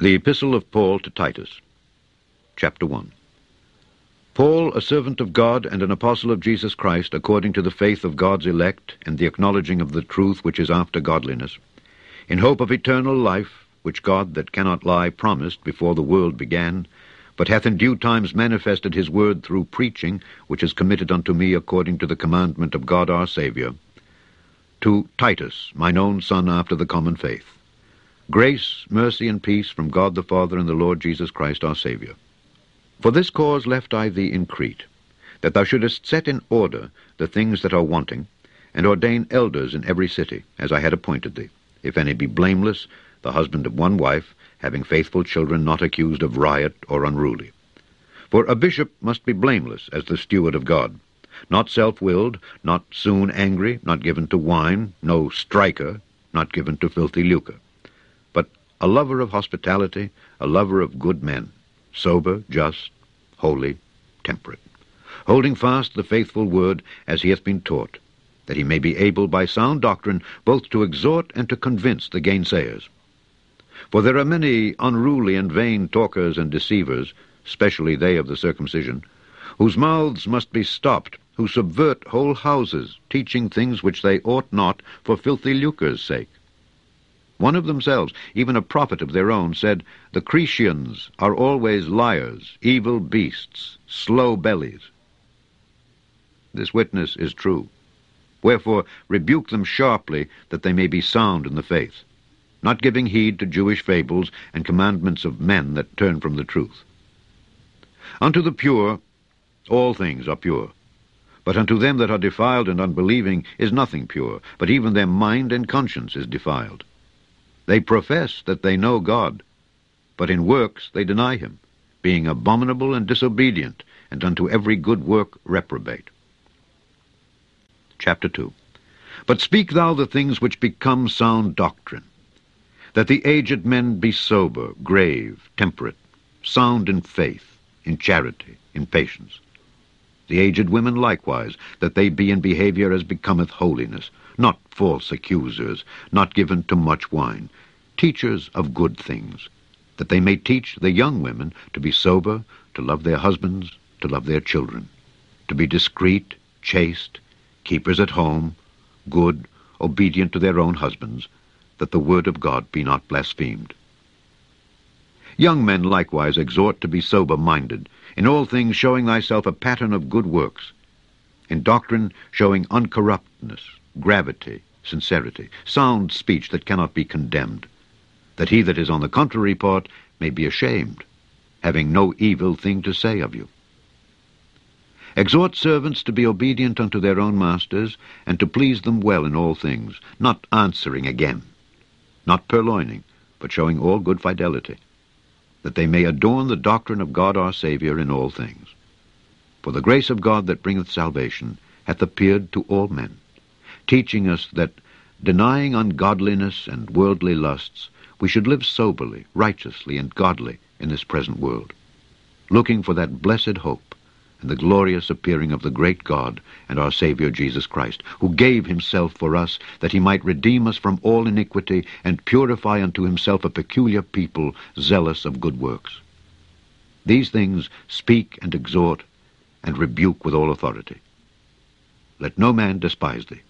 The Epistle of Paul to Titus, Chapter 1. Paul, a servant of God and an apostle of Jesus Christ, according to the faith of God's elect and the acknowledging of the truth which is after godliness, in hope of eternal life, which God that cannot lie promised before the world began, but hath in due times manifested his word through preaching, which is committed unto me according to the commandment of God our Saviour, to Titus, mine own son after the common faith. Grace, mercy, and peace from God the Father and the Lord Jesus Christ our Saviour. For this cause left I thee in Crete, that thou shouldest set in order the things that are wanting, and ordain elders in every city, as I had appointed thee, if any be blameless, the husband of one wife, having faithful children, not accused of riot or unruly. For a bishop must be blameless as the steward of God, not self-willed, not soon angry, not given to wine, no striker, not given to filthy lucre, but a lover of hospitality, a lover of good men, sober, just, holy, temperate, holding fast the faithful word as he hath been taught, that he may be able by sound doctrine both to exhort and to convince the gainsayers. For there are many unruly and vain talkers and deceivers, especially they of the circumcision, whose mouths must be stopped, who subvert whole houses, teaching things which they ought not, for filthy lucre's sake. One of themselves, even a prophet of their own, said, The Cretians are always liars, evil beasts, slow bellies. This witness is true. Wherefore rebuke them sharply, that they may be sound in the faith, not giving heed to Jewish fables and commandments of men that turn from the truth. Unto the pure all things are pure, but unto them that are defiled and unbelieving is nothing pure, but even their mind and conscience is defiled. They profess that they know God, but in works they deny him, being abominable and disobedient, and unto every good work reprobate. Chapter 2. But speak thou the things which become sound doctrine, that the aged men be sober, grave, temperate, sound in faith, in charity, in patience. The aged women likewise, that they be in behavior as becometh holiness, not false accusers, not given to much wine, teachers of good things, that they may teach the young women to be sober, to love their husbands, to love their children, to be discreet, chaste, keepers at home, good, obedient to their own husbands, that the word of God be not blasphemed. Young men likewise exhort to be sober-minded, in all things showing thyself a pattern of good works, in doctrine showing uncorruptness, gravity, sincerity, sound speech that cannot be condemned, that he that is on the contrary part may be ashamed, having no evil thing to say of you. Exhort servants to be obedient unto their own masters, and to please them well in all things, not answering again, not purloining, but showing all good fidelity, that they may adorn the doctrine of God our Saviour in all things. For the grace of God that bringeth salvation hath appeared to all men, teaching us that, denying ungodliness and worldly lusts, we should live soberly, righteously, and godly in this present world, looking for that blessed hope and the glorious appearing of the great God and our Saviour Jesus Christ, who gave himself for us, that he might redeem us from all iniquity, and purify unto himself a peculiar people, zealous of good works. These things speak and exhort, and rebuke with all authority. Let no man despise thee.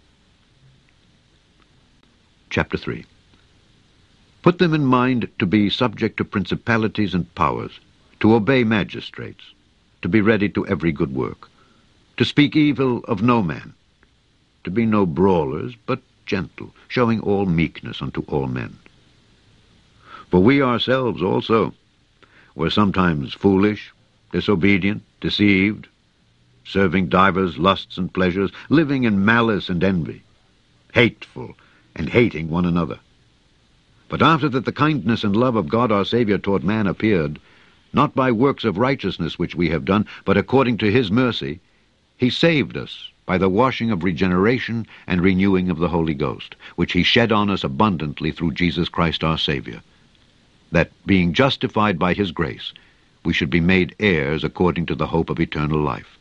Chapter 3. Put them in mind to be subject to principalities and powers, to obey magistrates, to be ready to every good work, to speak evil of no man, to be no brawlers, but gentle, showing all meekness unto all men. For we ourselves also were sometimes foolish, disobedient, deceived, serving divers lusts and pleasures, living in malice and envy, hateful, and hating one another. But after that the kindness and love of God our Saviour toward man appeared, not by works of righteousness which we have done, but according to his mercy, he saved us by the washing of regeneration and renewing of the Holy Ghost, which he shed on us abundantly through Jesus Christ our Saviour, that, being justified by his grace, we should be made heirs according to the hope of eternal life.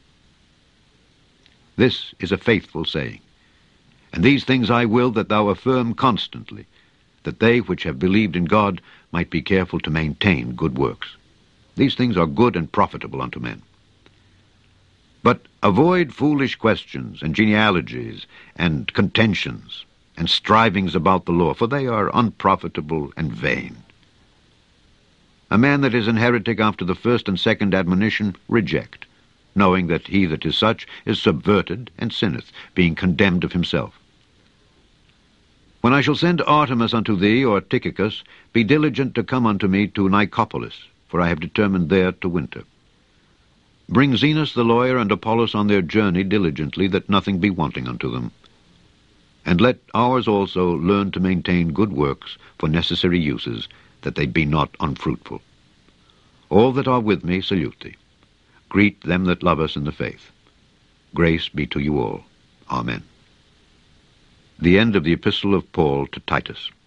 This is a faithful saying, and these things I will that thou affirm constantly, that they which have believed in God might be careful to maintain good works. These things are good and profitable unto men. But avoid foolish questions and genealogies and contentions and strivings about the law, for they are unprofitable and vain. A man that is an heretic after the first and second admonition, reject, knowing that he that is such is subverted and sinneth, being condemned of himself. When I shall send Artemas unto thee, or Tychicus, be diligent to come unto me to Nicopolis, for I have determined there to winter. Bring Zenas the lawyer and Apollos on their journey diligently, that nothing be wanting unto them. And let ours also learn to maintain good works for necessary uses, that they be not unfruitful. All that are with me salute thee. Greet them that love us in the faith. Grace be to you all. Amen. The end of the Epistle of Paul to Titus.